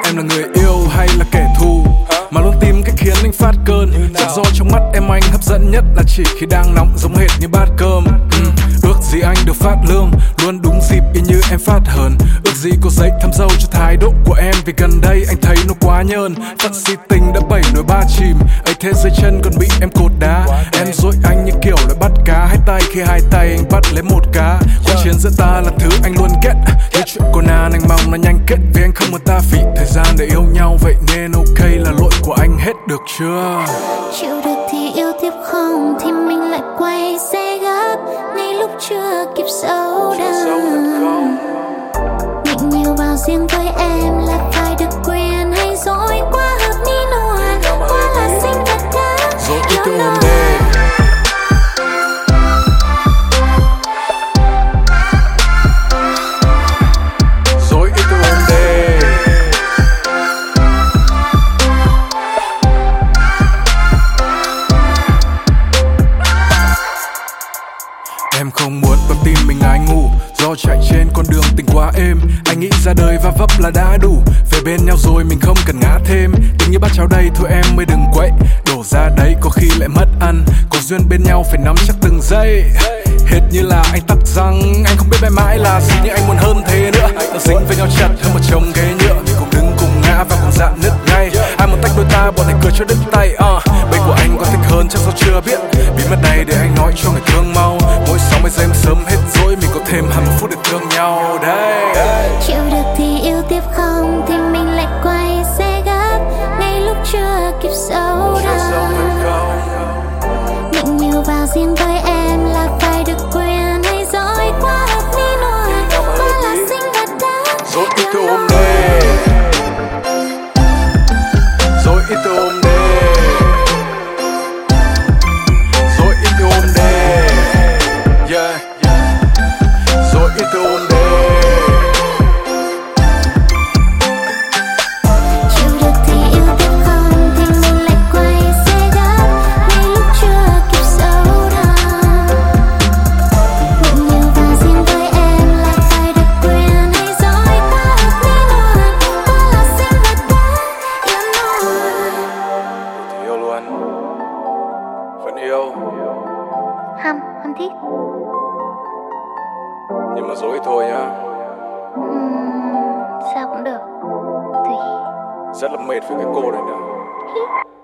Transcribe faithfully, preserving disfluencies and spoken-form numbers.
em là người yêu hay là kẻ thù, mà luôn tìm cách khiến anh phát cơn. Chắc do trong mắt em anh hấp dẫn nhất là chỉ khi đang nóng giống hệt như bát cơm. ừ. Ước gì anh được phát lương, luôn đúng dịp y như em phát hờn. Ước gì có giấy thăm dâu cho thái độ của em, vì gần đây anh thấy nó quá nhơn. Phận si tình đã bảy nổi ba chìm, ấy thế dưới chân còn bị em cột đá. Em dối anh như kiểu là bắt cá hai tay, khi hai tay anh bắt lấy một cá. Cuộc chiến giữa ta là thứ anh luôn ghét, như chuyện của nàng anh mong nó nhanh kết, vì anh không muốn ta phí thời gian để yêu nhau. Vậy nên ok là lỗi của anh hết được chưa? Chịu được thì yêu tiếp, không thì mình lại quay xe gấp ngay lúc chưa kịp sâu đậm. Định nhiều vào riêng với em là phải được quyền, hay dối quá hợp ní nồi, quá là sinh vật đã yêu nổi. Em không muốn con tim mình ái ngủ, do chạy trên con đường tình quá êm. Anh nghĩ ra đời và vấp là đã đủ, về bên nhau rồi mình không cần ngã thêm. Tình như bát cháo đây thôi em mới đừng quậy, đổ ra đấy có khi lại mất ăn. Có duyên bên nhau phải nắm chắc từng giây, hệt như là anh tắc răng. Anh không biết mãi mãi là gì nhưng anh muốn hơn thế nữa. Nó dính với nhau chặt hơn một chồng ghế nhựa, mình cùng đứng cùng ngã và cùng dạn nứt ngay. Ai muốn tách đôi ta bọn này cười cho đứt tay. uh. Bây của anh có thích hơn chắc do chưa biết, bí mật này để anh nói cho người thương mau. Mỗi sáu mươi giây mà sớm hết dối, mình có thêm hai mươi phút để thương nhau đây. Chịu được thì yêu tiếp, không thì mình lại quay xe gấp ngay lúc chưa kịp sâu đậm. Định nhiều vào riêng với em là phải được quyền, hay dối quá hợp ní nồi, quá là sinh vật đã dối ít thôi ôm đi, dối ít thôi ôm đi, dối ít thôi ôm đi, yeah, dối ít thôi ôm đi. Vẫn yêu Hâm, Hâm thích. nhưng mà dối thôi nhá. uhm, Sao cũng được, tùy. Rất là mệt với cái cô này nữa.